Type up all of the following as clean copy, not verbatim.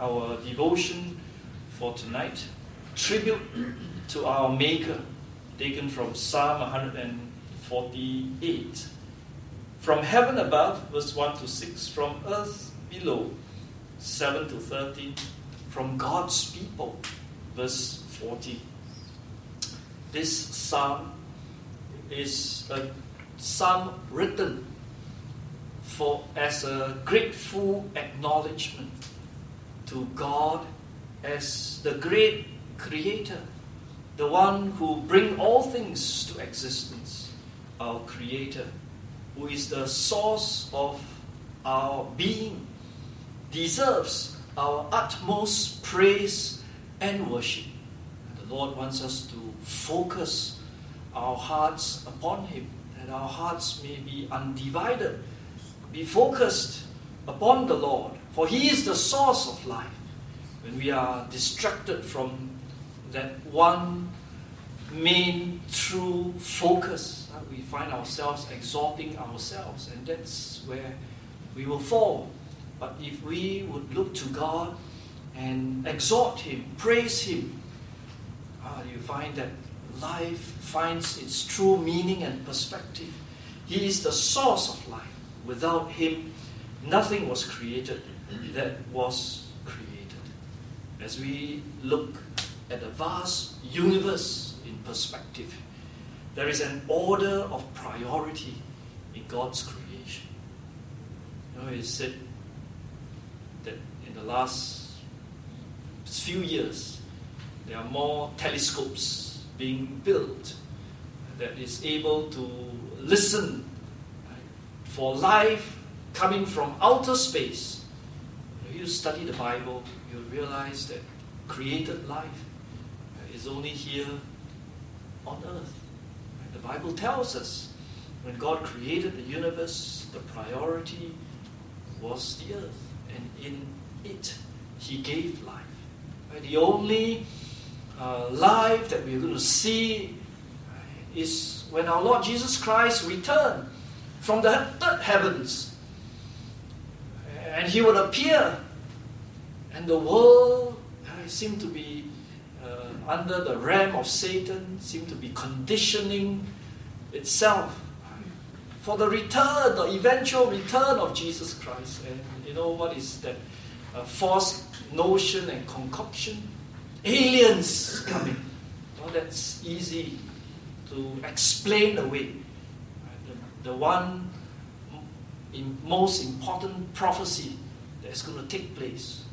our devotion for tonight, tribute to our Maker, taken from Psalm 148. From heaven above, verse 1 to 6, from earth below, 7 to 13, from God's people, verse 40. This psalm is a psalm written as a grateful acknowledgement to God as the great Creator, the one who brings all things to existence, our Creator, who is the source of our being, deserves our utmost praise and worship. And the Lord wants us to focus our hearts upon Him, that our hearts may be undivided, be focused upon the Lord, for He is the source of life. When we are distracted from that one main true focus, we find ourselves exalting ourselves, and that's where we will fall. But if we would look to God and exalt Him, praise Him, you find that life finds its true meaning and perspective. He is the source of life. Without Him, nothing was created that was created. As we look at the vast universe in perspective, there is an order of priority in God's creation. It's said that in the last few years, there are more telescopes being built that is able to listen for life coming from outer space. If you study the Bible, you'll realize that created life is only here on earth. The Bible tells us when God created the universe, the priority was the earth, and in it He gave life. The only life that we're going to see is when our Lord Jesus Christ returned from the third heavens, and He would appear, and the world seemed to be under the realm of Satan, seemed to be conditioning itself for the return, the eventual return of Jesus Christ. And you know what is that false notion and concoction? Aliens coming. Well, that's easy to explain away. The one most important prophecy that's going to take place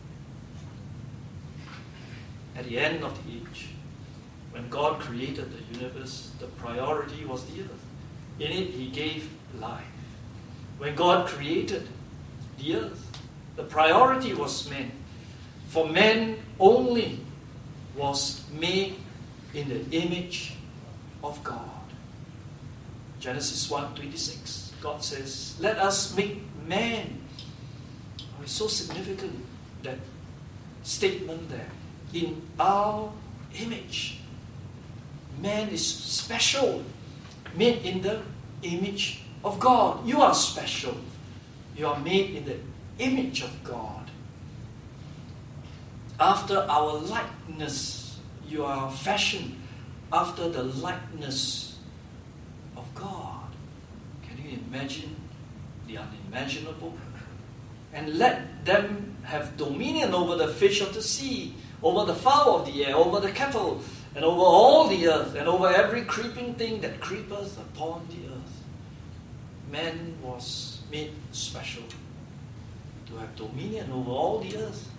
at the end of the age. When God created the universe, the priority was the earth. In it He gave life. When God created the earth, the priority was man. For man only was made in the image of God. Genesis 1:26, God says, let us make man. It's so significant, that statement there. In our image. Man is special, made in the image of God. You are special. You are made in the image of God. After our likeness, you are fashioned after the likeness of God. Can you imagine the unimaginable? And let them have dominion over the fish of the sea, over the fowl of the air, over the cattle, and over all the earth, and over every creeping thing that creepeth upon the earth. Man was made special to have dominion over all the earth.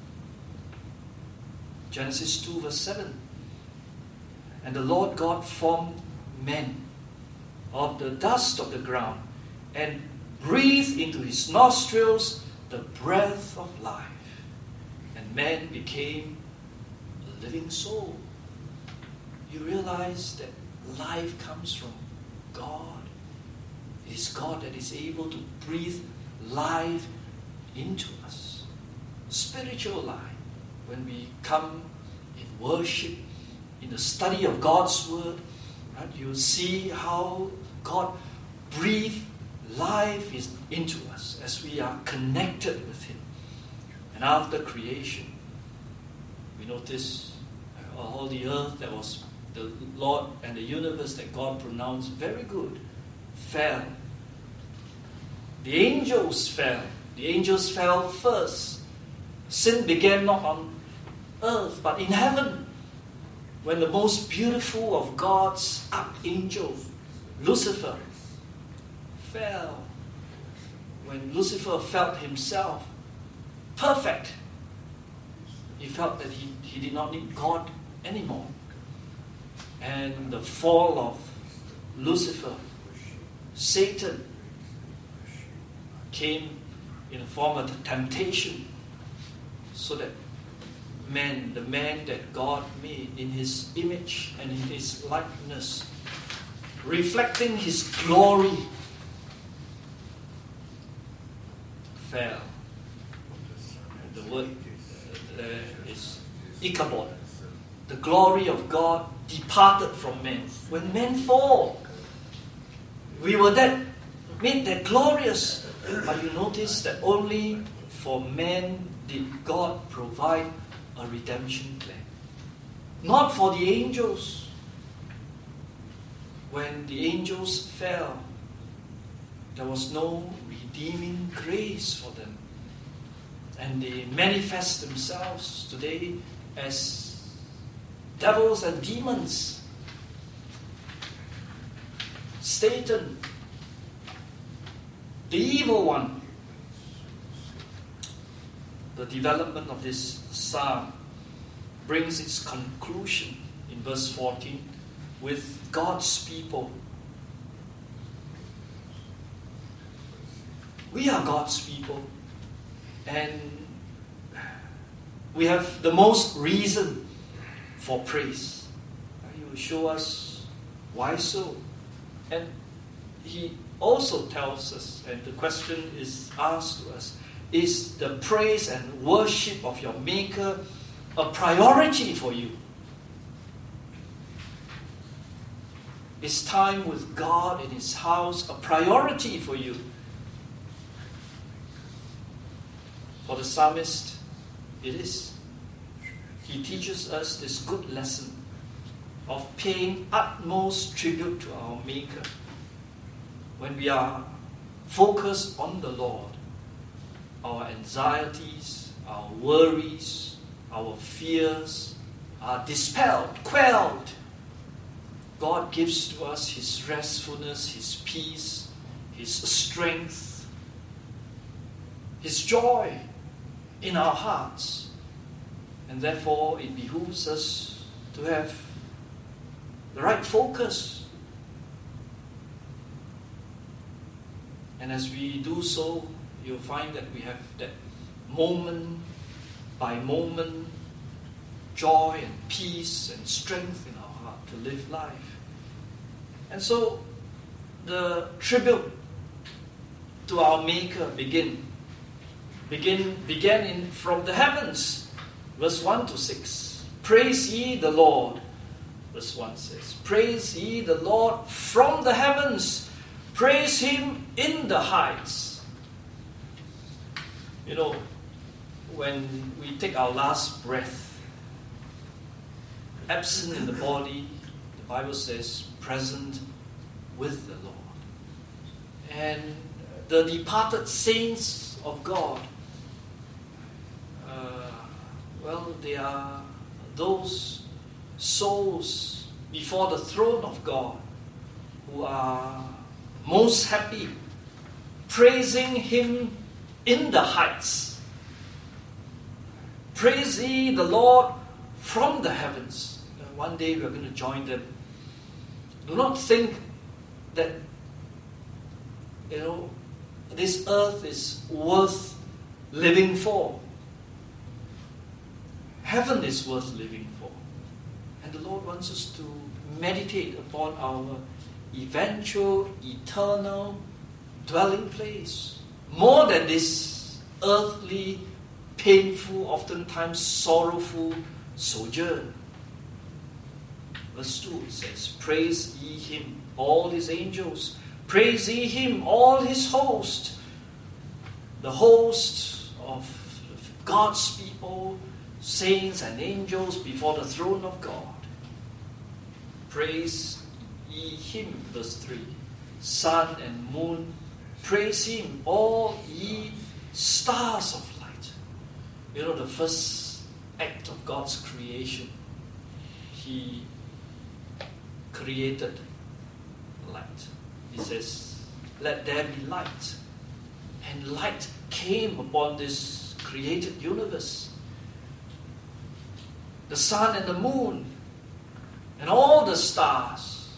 Genesis 2 verse 7. And the Lord God formed man of the dust of the ground, and breathed into his nostrils the breath of life. And man became a living soul. You realize that life comes from God. It is God that is able to breathe life into us. Spiritual life. When we come in worship, in the study of God's Word, right, you see how God breathed life into us as we are connected with Him. And after creation, we notice all the earth that was the Lord and the universe that God pronounced very good fell. The angels fell. The angels fell first. Sin began not on earth but in heaven, when the most beautiful of God's archangels, Lucifer, fell. When Lucifer felt himself perfect, he felt that he did not need God anymore. And the fall of Lucifer, Satan, came in the form of temptation, so that the man that God made in His image and in His likeness, reflecting His glory, fell. And the word is Ichabod. The glory of God departed from men. When men fall, we were made that glorious. But you notice that only for men did God provide a redemption plan. Not for the angels. When the angels fell, there was no redeeming grace for them. And they manifest themselves today as devils and demons. Satan, the evil one. The development of this psalm brings its conclusion in verse 14 with God's people. We are God's people, and we have the most reason for praise. He will show us why so. And He also tells us, and the question is asked to us, is the praise and worship of your Maker a priority for you? Is time with God in His house a priority for you? For the psalmist, it is. He teaches us this good lesson of paying utmost tribute to our Maker. When we are focused on the Lord, our anxieties, our worries, our fears are dispelled, quelled. God gives to us His restfulness, His peace, His strength, His joy in our hearts. And therefore it behooves us to have the right focus. And as we do so, you'll find that we have that moment by moment joy and peace and strength in our heart to live life. And so the tribute to our Maker began from the heavens. Verse 1 to 6. Praise ye the Lord. Verse 1 says, praise ye the Lord from the heavens. Praise Him in the heights. You know, when we take our last breath, absent in the body, the Bible says, present with the Lord. And the departed saints of God, they are those souls before the throne of God who are most happy, praising Him in the heights. Praise ye the Lord from the heavens. One day we are going to join them. Do not think that, this earth is worth living for. Heaven is worth living for. And the Lord wants us to meditate upon our eventual, eternal dwelling place. More than this earthly, painful, oftentimes sorrowful sojourn. Verse 2 says, praise ye Him, all His angels. Praise ye Him, all His host. The host of God's people, saints and angels before the throne of God. Praise ye him, verse 3. Sun and moon, praise him, all ye stars of light. You know, the first act of God's creation, he created light. He says, let there be light. And light came upon this created universe. The sun and the moon and all the stars.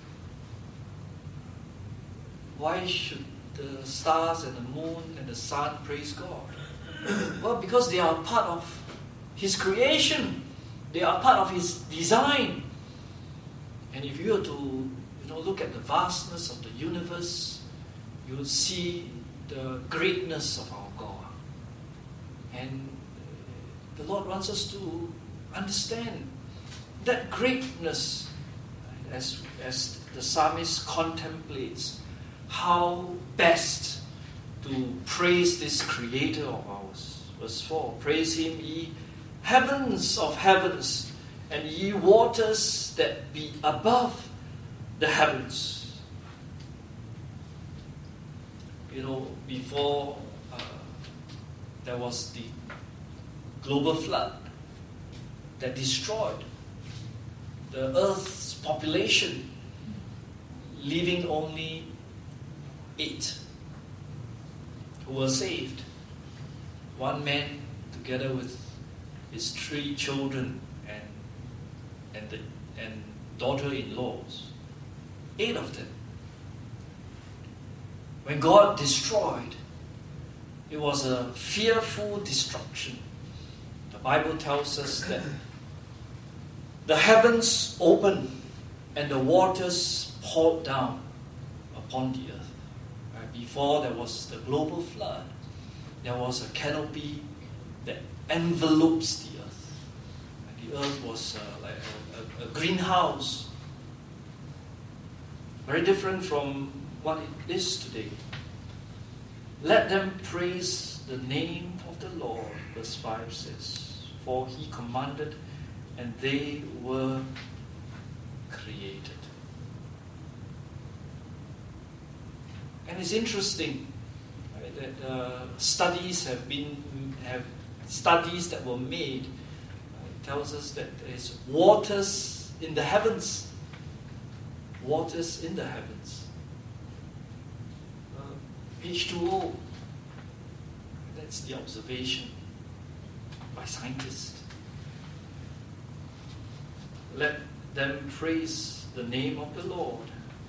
Why should the stars and the moon and the sun praise God? Well, because they are part of His creation. They are part of His design. And if you were to look at the vastness of the universe, you will see the greatness of our God. And the Lord wants us to understand that greatness as the psalmist contemplates how best to praise this Creator of ours. Verse 4, praise Him, ye heavens of heavens, and ye waters that be above the heavens. Before there was the global flood that destroyed the earth's population, leaving only 8 who were saved. One man together with his 3 children and daughter-in-laws. 8 of them. When God destroyed, it was a fearful destruction. The Bible tells us that the heavens opened and the waters poured down upon the earth. Before there was the global flood, there was a canopy that envelopes the earth. The earth was like a greenhouse. Very different from what it is today. Let them praise the name of the Lord, verse 5 says, for He commanded and they were created. And it's interesting, right, that studies studies that were made. It tells us that there is waters in the heavens. Waters in the heavens. H2O. That's the observation by scientists. Let them praise the name of the Lord.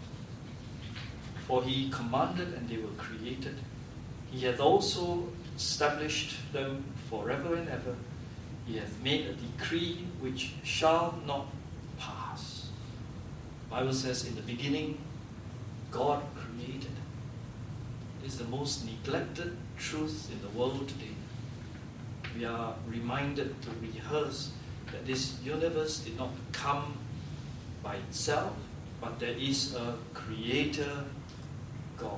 For He commanded and they were created. He hath also established them forever and ever. He hath made a decree which shall not pass. The Bible says, in the beginning, God created. It is the most neglected truth in the world today. We are reminded to rehearse that this universe did not come by itself, but there is a Creator God.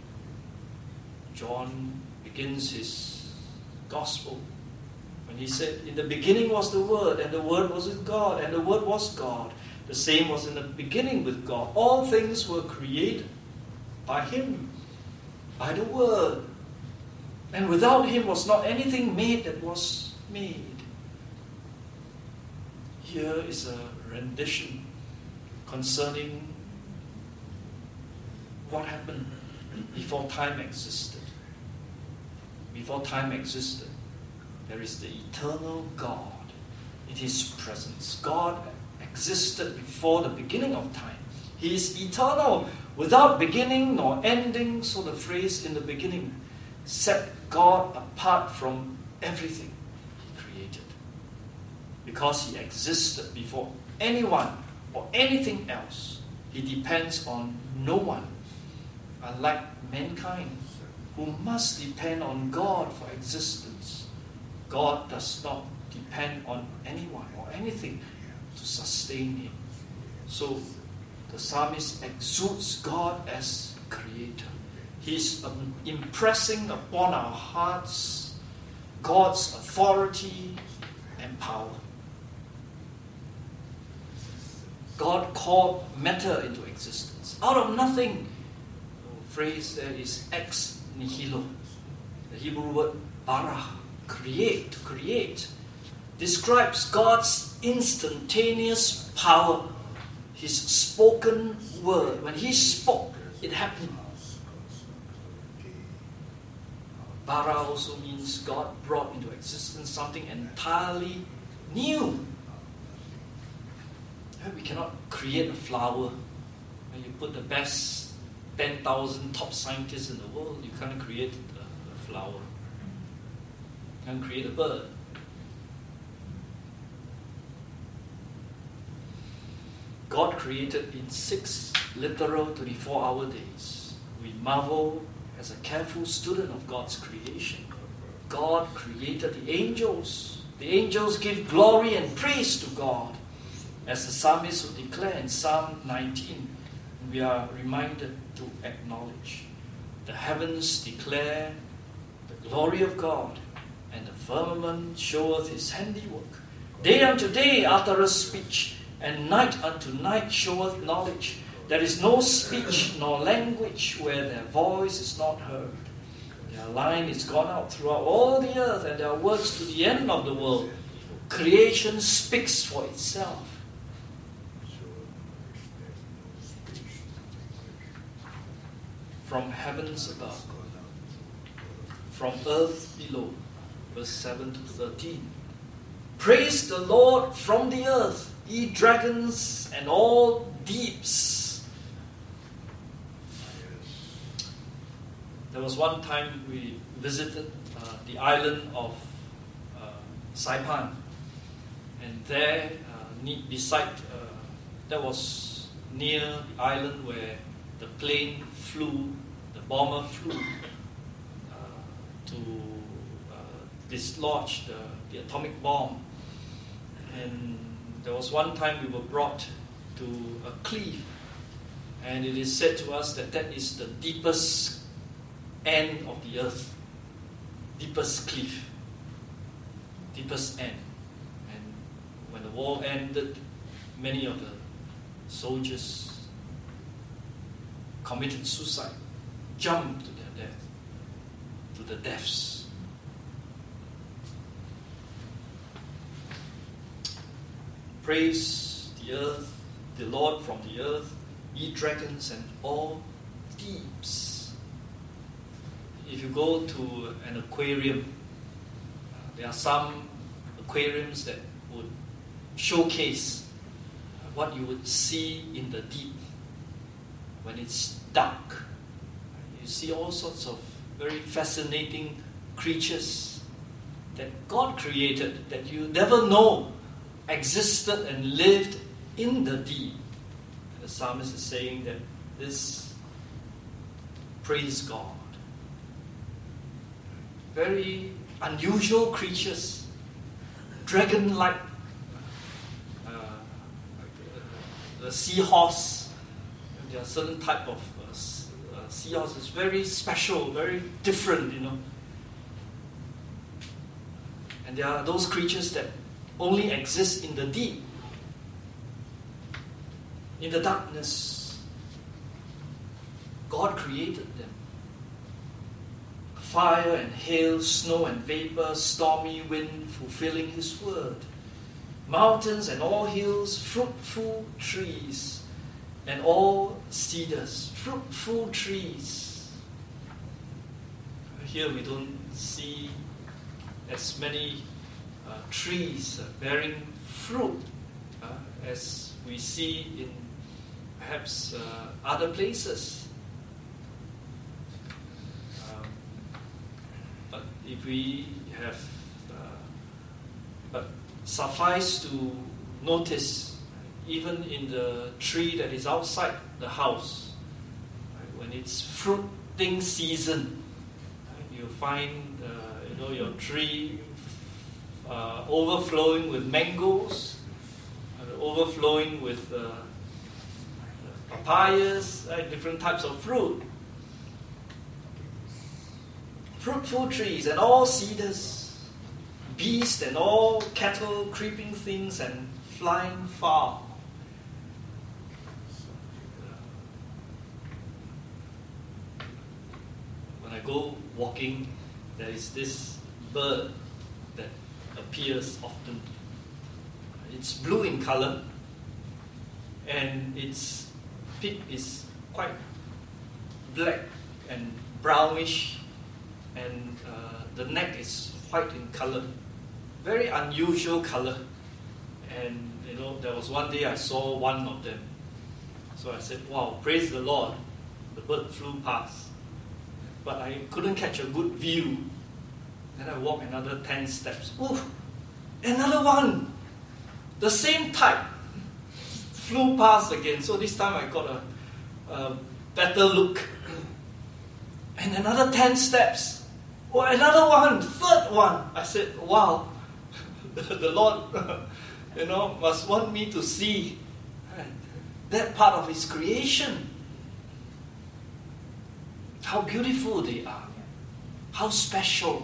John begins his gospel when he said, in the beginning was the Word, and the Word was with God, and the Word was God. The same was in the beginning with God. All things were created by Him, by the Word. And without Him was not anything made that was made. Here is a rendition concerning what happened before time existed. Before time existed, there is the eternal God in His presence. God existed before the beginning of time. He is eternal, without beginning nor ending. So the phrase in the beginning set God apart from everything He created. Because He existed before anyone or anything else, He depends on no one. Unlike mankind, who must depend on God for existence, God does not depend on anyone or anything to sustain Him. So the psalmist exalts God as Creator. He's impressing upon our hearts God's authority and power. God called matter into existence. Out of nothing. The phrase there is ex nihilo. The Hebrew word bara, create, to create, describes God's instantaneous power. His spoken word. When He spoke, it happened. Bara also means God brought into existence something entirely new. We cannot create a flower. When you put the best 10,000 top scientists in the world, you can't create a flower. You can't create a bird. God created in 6 literal 24-hour days. We marvel as a careful student of God's creation. God created the angels. The angels give glory and praise to God. As the psalmist would declare in Psalm 19, we are reminded to acknowledge. The heavens declare the glory of God, and the firmament showeth His handiwork. Day unto day uttereth speech, and night unto night showeth knowledge. There is no speech nor language where their voice is not heard. Their line is gone out throughout all the earth, and their words to the end of the world. Creation speaks for itself. From heavens above, from earth below. Verse 7 to 13. Praise the Lord from the earth, ye dragons and all deeps. There was one time we visited the island of Saipan, and there, that was near the island where the plane flew, the bomber flew to dislodge the atomic bomb. And there was one time we were brought to a cliff, and it is said to us that that is the deepest end of the earth, deepest cliff, deepest end. And when the war ended, many of the soldiers committed suicide, jumped to their death, to the depths. Praise the earth, the Lord from the earth, ye dragons and all deeps. If you go to an aquarium, there are some aquariums that would showcase what you would see in the deep. When it's dark, you see all sorts of very fascinating creatures that God created, that you never know existed and lived in the deep. And the psalmist is saying that this, praise God. Very unusual creatures, dragon-like, the seahorse. There are certain type of seahorses, very special, very different, And there are those creatures that only exist in the deep, in the darkness. God created them. Fire and hail, snow and vapor, stormy wind, fulfilling His word. Mountains and all hills, fruitful trees, and all cedars, fruitful trees. Here we don't see as many trees bearing fruit as we see in perhaps other places. But if we have, but suffice to notice, even in the tree that is outside the house, when it's fruiting season, you find your tree overflowing with mangoes, overflowing with papayas, different types of fruit. Fruitful trees and all cedars. beasts and all cattle, creeping things and flying fowl. When I go walking, there is this bird that appears often. It's blue in color, and its beak is quite black and brownish, and the neck is white in color. Very unusual color. And there was one day I saw one of them. So I said, wow, praise the Lord. The bird flew past. But I couldn't catch a good view. Then I walked another 10 steps. Oh, another one! The same type. Flew past again. So this time I got a better look. And another 10 steps. Oh, another one, third one. I said, wow, the Lord, must want me to see that part of His creation. How beautiful they are. How special.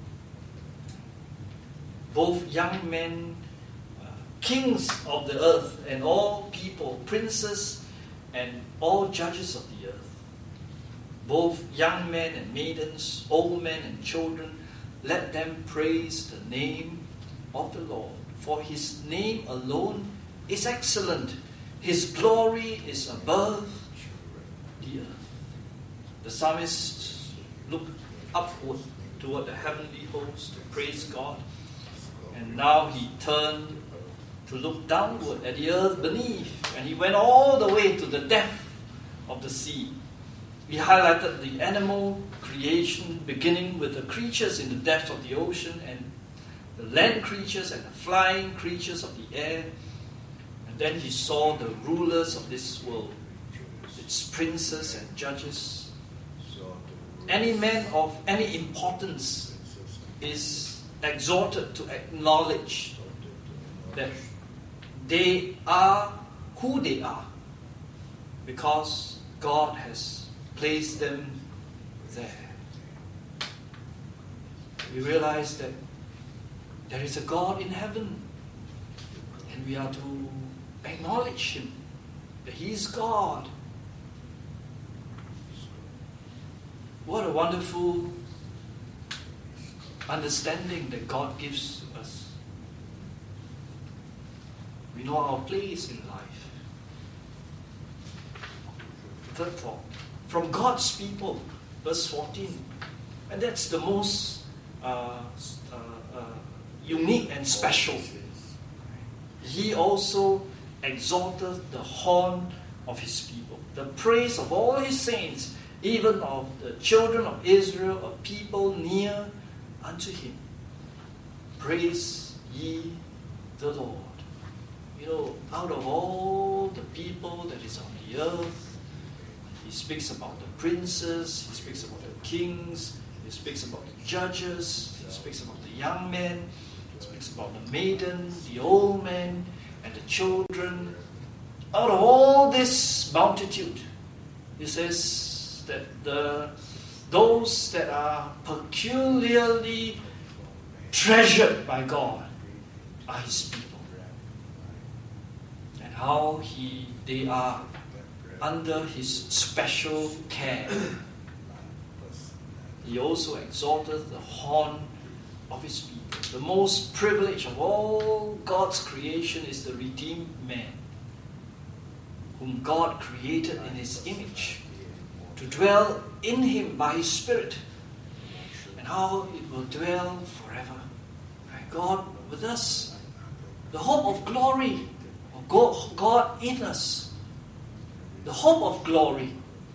Both young men, kings of the earth, and all people, princes, and all judges of the earth. Both young men and maidens, old men and children, let them praise the name of the Lord. For His name alone is excellent. His glory is above the earth. The psalmist looked upward toward the heavenly host to praise God. And now he turned to look downward at the earth beneath. And he went all the way to the depth of the sea. He highlighted the animal creation, beginning with the creatures in the depths of the ocean, and the land creatures and the flying creatures of the air. And then he saw the rulers of this world, its princes and judges. Any man of any importance is exhorted to acknowledge that they are who they are because God has placed them there. We realize that there is a God in heaven, and we are to acknowledge Him, that He is God. What a wonderful understanding that God gives to us. We know our place in life. Third thought, from God's people, verse 14. And that's the most unique and special. He also exalted the horn of His people, the praise of all His saints, even of the children of Israel, a people near unto Him. Praise ye the Lord. Out of all the people that is on the earth, He speaks about the princes, He speaks about the kings, He speaks about the judges, He speaks about the young men, He speaks about the maiden, the old men, and the children. Out of all this multitude, He says that those that are peculiarly treasured by God are His people. And how they are under His special care. He also exalted the horn of His people. The most privileged of all God's creation is the redeemed man, whom God created in His image, to dwell in Him by His Spirit, and how it will dwell forever. God with us, the hope of glory, of God in us, the hope of glory.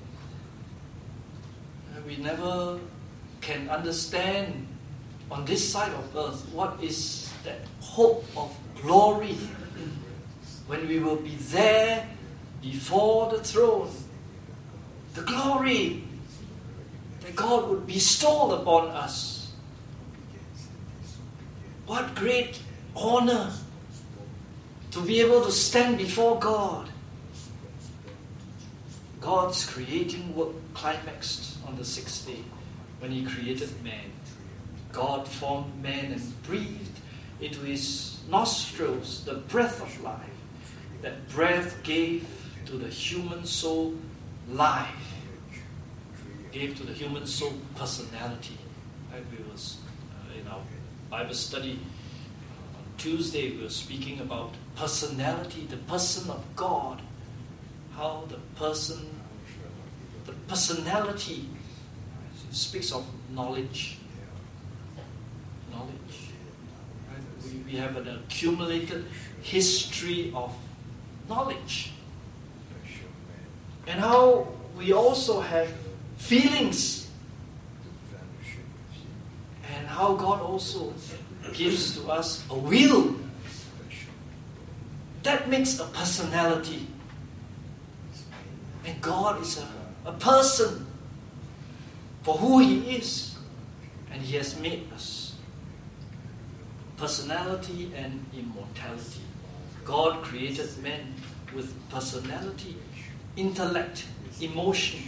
We never can understand on this side of earth what is that hope of glory when we will be there before the throne. The glory that God would bestow upon us. What great honor to be able to stand before God. God's creating work climaxed on the sixth day when He created man. God formed man and breathed into his nostrils the breath of life. That breath gave to the human soul life, gave to the human soul personality. Right? We was in our Bible study on Tuesday, we were speaking about personality, the person of God, how the personality speaks of knowledge. Right? We have an accumulated history of knowledge. And how we also have feelings. And how God also gives to us a will. That makes a personality. And God is a person for who He is. And He has made us. Personality and immortality. God created man with personality, intellect, emotion,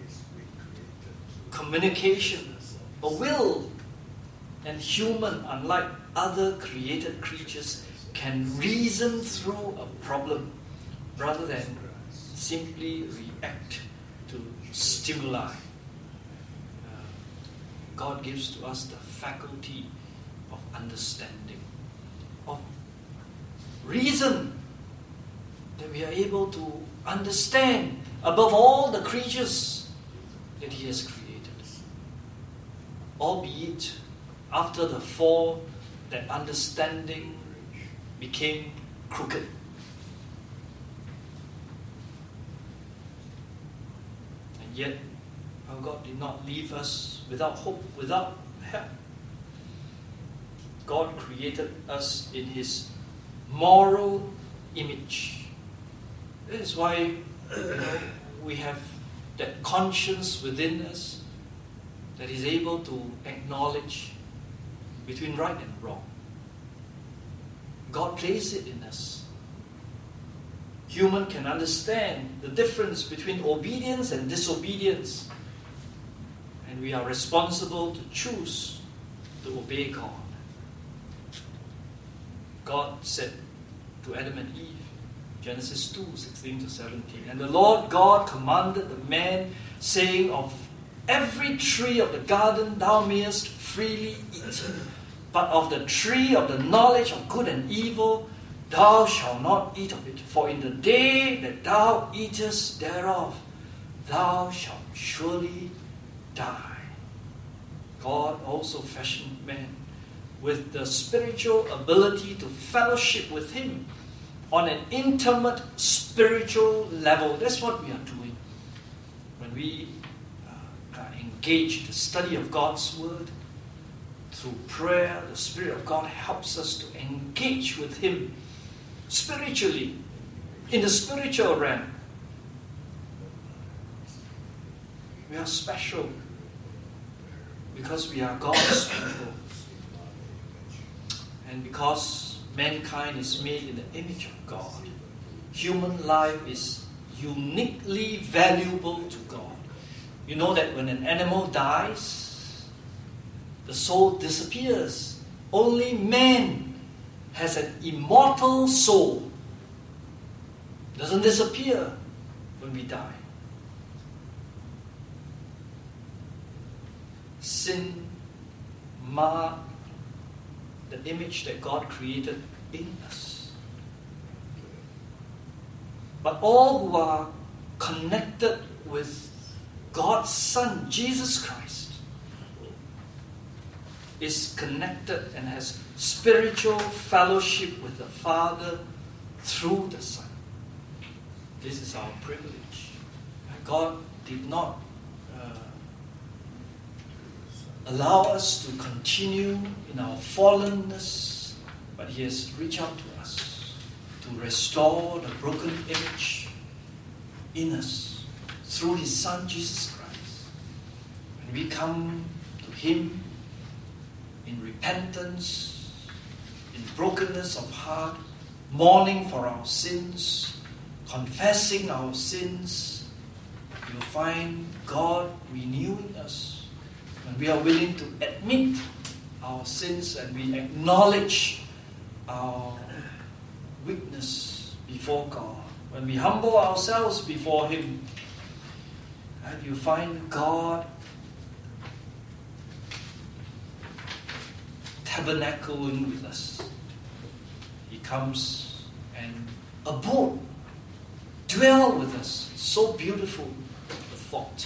communication, a will. And human, unlike other created creatures, can reason through a problem rather than simply react to stimuli. God gives to us the faculty of understanding, of reason, that we are able to understand above all the creatures that He has created. Albeit after the fall, that understanding became crooked. And yet, our God did not leave us without hope, without help. God created us in His moral image. That is why we have that conscience within us that is able to acknowledge between right and wrong. God placed it in us. Human can understand the difference between obedience and disobedience. And we are responsible to choose to obey God. God said to Adam and Eve, Genesis 2:16-17, and the Lord God commanded the man, saying, of every tree of the garden thou mayest freely eat, but of the tree of the knowledge of good and evil thou shalt not eat of it. For in the day that thou eatest thereof, thou shalt surely die. God also fashioned man with the spiritual ability to fellowship with Him on an intimate spiritual level. That's what we are doing when we engage the study of God's Word. Through prayer, the Spirit of God helps us to engage with Him spiritually, in the spiritual realm. We are special because we are God's people. And because mankind is made in the image of God, human life is uniquely valuable to God. You know that when an animal dies, the soul disappears. Only man has an immortal soul. It doesn't disappear when we die. Sin marred the image that God created in us. But all who are connected with God's Son, Jesus Christ, is connected and has spiritual fellowship with the Father through the Son. This is our privilege. God did not allow us to continue in our fallenness, but He has reached out to us to restore the broken image in us through His Son, Jesus Christ. When we come to Him in repentance, in brokenness of heart, mourning for our sins, confessing our sins, you'll find God renewing us. When we are willing to admit our sins and we acknowledge our weakness before God, when we humble ourselves before Him, and you find God tabernacling with us. He comes and abode, dwell with us. So beautiful the thought.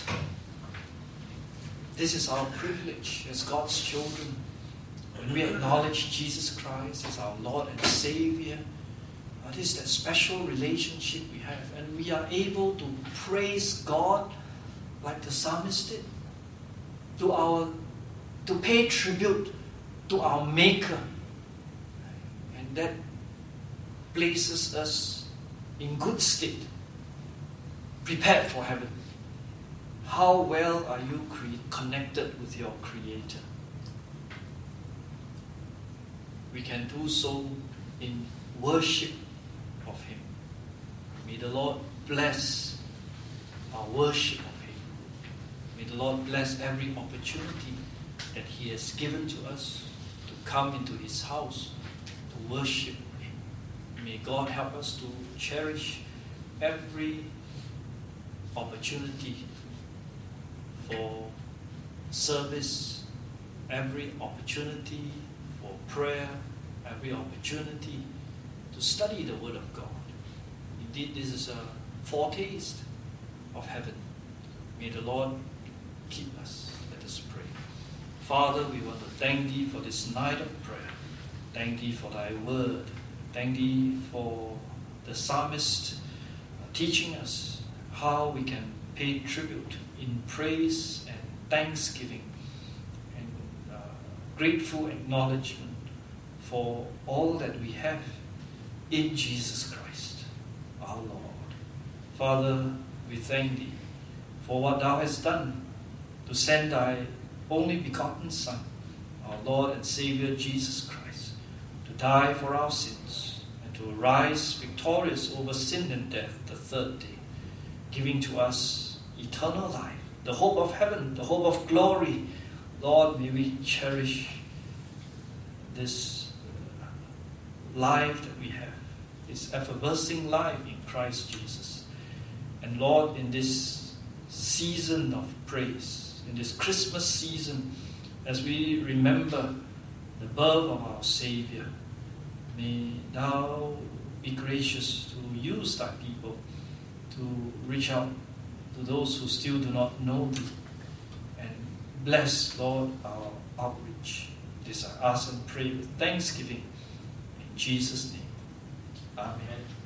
This is our privilege as God's children. When we acknowledge Jesus Christ as our Lord and Savior, this is that special relationship we have. And we are able to praise God like the psalmist did, to pay tribute to our Maker. And that places us in good state, prepared for heaven. How well are you connected with your Creator? We can do so in worship of Him. May the Lord bless our worship of Him. May the Lord bless every opportunity that He has given to us to come into His house to worship Him. May God help us to cherish every opportunity for service, every opportunity for prayer, every opportunity to study the Word of God. Indeed, this is a foretaste of heaven. May the Lord keep us. Let us pray. Father, we want to thank Thee for this night of prayer. Thank Thee for Thy Word. Thank Thee for the psalmist teaching us how we can pay tribute in praise and thanksgiving and grateful acknowledgement for all that we have in Jesus Christ, our Lord. Father, we thank Thee for what Thou hast done to send Thy only begotten Son, our Lord and Savior Jesus Christ, to die for our sins and to arise victorious over sin and death the third day, giving to us eternal life, the hope of heaven, the hope of glory. Lord, may we cherish this life that we have, this effervescing life in Christ Jesus. And Lord, in this season of praise, in this Christmas season, as we remember the birth of our Savior, may Thou be gracious to use Thy people to reach out to those who still do not know Thee. And bless, Lord, our outreach. This I ask and pray with thanksgiving. In Jesus' name. Amen.